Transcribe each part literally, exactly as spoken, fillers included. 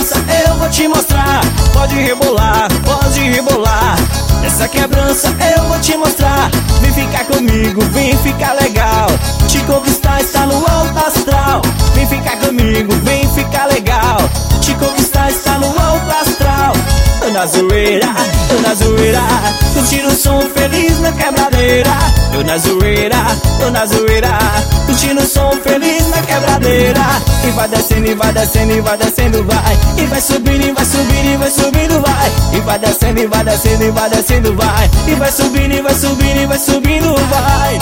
quebrança eu vou te mostrar. Pode rebolar, pode rebolar. Essa quebrança eu vou te mostrar. Vem ficar comigo, vem ficar legal. Te conquistar está no alto astral. Vem ficar comigo, vem ficar legal. Te conquistar está no alto astral. Tô na zoeira, tô na zoeira, curtindo o som feliz na quebradeira. Tô na zoeira, tô na zoeira, curtindo o som feliz na quebradeira. E vai descendo, e vai descendo, e vai descendo, vai. E vai subindo, e vai subindo, e vai subindo, vai. E vai descendo, e vai descendo, e vai descendo, vai. E vai subindo, e vai subindo, e vai subindo, vai.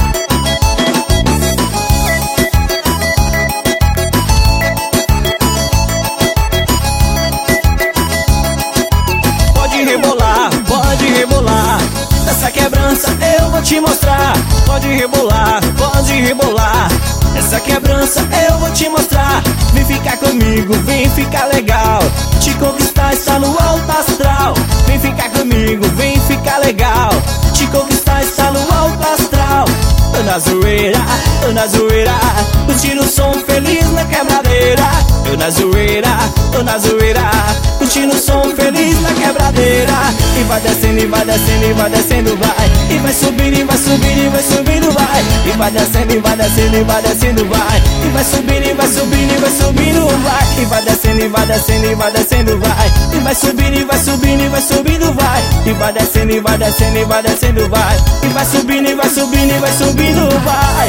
Pode rebolar, pode rebolar. Essa quebrança eu vou te mostrar. Pode rebolar, pode rebolar. Essa quebrança eu vou te mostrar. Vem ficar comigo, vem ficar legal. Te conquistar está no alto astral. Vem ficar comigo, vem ficar legal. Te conquistar está no alto astral. Tô na zoeira, tô na zoeira, curtindo o som feliz na quebradeira. Tô na zoeira, tô na zoeira, curtindo o som feliz na quebradeira. E vai descendo, e vai descendo, e vai descendo, vai. E vai subindo, e vai subindo, e vai subindo, vai. E vai descendo, e vai descendo, e vai descendo, vai. E vai subindo, e vai subindo, e vai subindo, vai. E vai descendo, e vai descendo, e vai descendo, vai. E vai subindo, e vai subindo, e vai subindo, vai. E vai descendo, e vai descendo, e vai descendo, vai. E vai subindo, e vai subindo, e vai subindo, vai.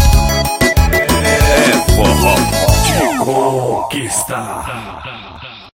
É forró de conquista.